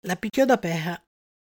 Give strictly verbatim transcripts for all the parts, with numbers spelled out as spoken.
La picchiò da peja.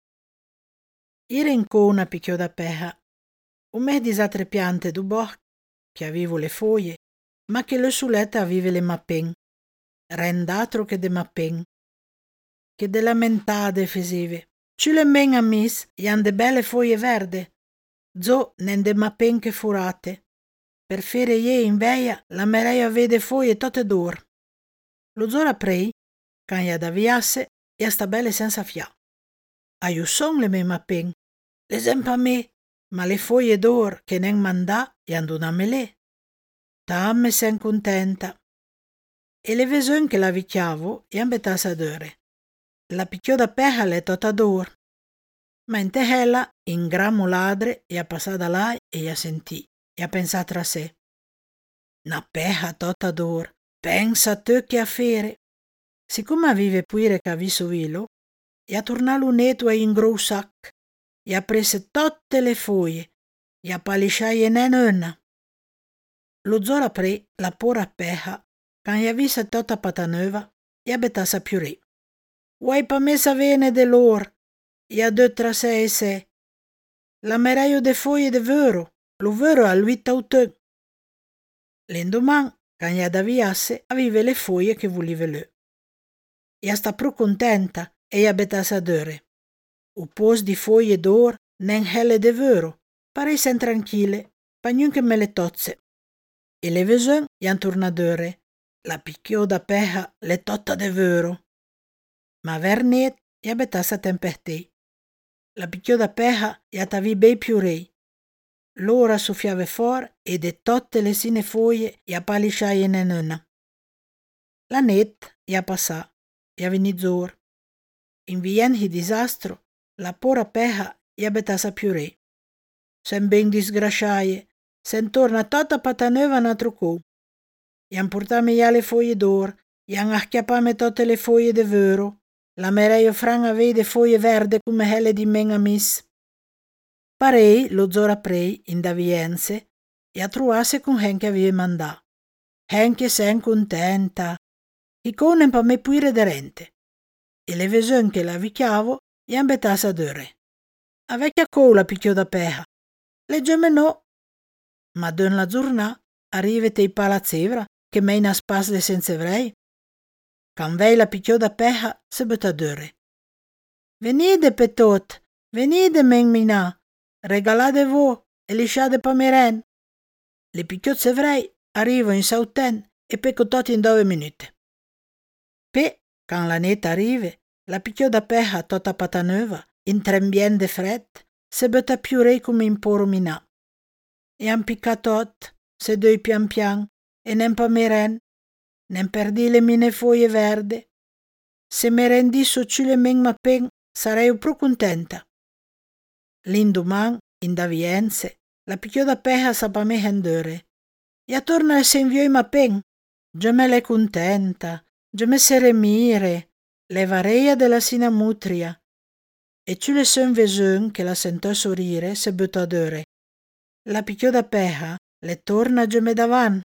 Ira in cona picchiò da peja. Un me di altre piante du bosco che avevo le foglie, ma che le sulette aveva le mappen, rendatro che de mappen, che de lamentade feseve. Ci le men a mis, ian de belle foglie verde, zo nen de mappen che furate. Per fere ie in veia, la merei avede foglie tote d'or. Lo zora prei, can ia da viasse, ia sta belle senza fia. Aiu son le men mappen, l'esempio a me, ma le foglie d'or che nen mandà, ian donamele. Tamme sen contenta. E le veson che la vicchiavo, ian betassa a dore. La picchiò da peja le tota d'or. Ma in tehella, in gramo ladre, ia passà da là e ia sentì, ia pensà tra sé. Na peja tota d'or, pensa te che affare. Siccome aveva pure che viso vilo, ia tornà l'uneto e in gros sac, ia prese tutte le foglie, ia palisciaie nenuna. Lo zora pre la pora peja, can ia visa tota pataneva, ia betassa piurì. Vuoi pa me savene de l'or, ia de tra sé e sé. La meraio de foglie de vero, lo vero a lui tautun. L'indoman, can ia da viasse, aveva le foglie che voleva lui. Ia sta pro contenta e ia betassa a dore. O pos di foglie d'or, nen helle de vero, paresen tranquille, pa niunche me le tozze. E le veson ian torna a dore. La picchiò da peja le totta de vero. Ma vernet ia betassa tempestei. La picchiò da peja ia tavi bei piurei. L'ora soffiave for e de totte le sine foglie ia palisciaie nenuna. La net ia passà, ia veni zor. In vien hi disastro, la pora peja ia betassa piurei. Sen ben disgrasciaie, sen torna tota pataneva na trucou. Ian portame ia le foglie d'or, ian acchiappame totte le foglie de vero. La mereio fran avede foglie verde come helle di men amis. Parei lo zora prei in davienze e a truasse con hen che aveva mandà. Hen che sen contenta. I conen pa me puire derente. E le veson che la vicchiavo ian betassa a dore. A vecchia cola picchiò da peja. Leggeme no. Ma dön la giornà arrivete i palazzevra che mei na spas de senza evrei. Can vei la picchiò da peja se butta a dore. Venide petot, venide men minà, regalade vo e lisciade pa meren. Le picchiozze evrei arrivo in sauten e pecco toti in dove minute. Pe, can la neta arrive, la picchiò da peja tota pataneva, in trembien de fret, se butta piurei come in poro minà. E han piccatot, se doi pian pian, e nen pa meren, nen perdi le mine foglie verde. Se me rendi so ciù le men mappen, sarei pro contenta. L'indoman, in davienze, la picchiò da peja sa pa me hendere. E torna e se inviò i mappen. Già me l'è contenta, già me se remire, le vareia della sina mutria. E ciù le son vesun che la sentò sorrire, se buttò a dore. La picchiò da peja, le torna già me davan.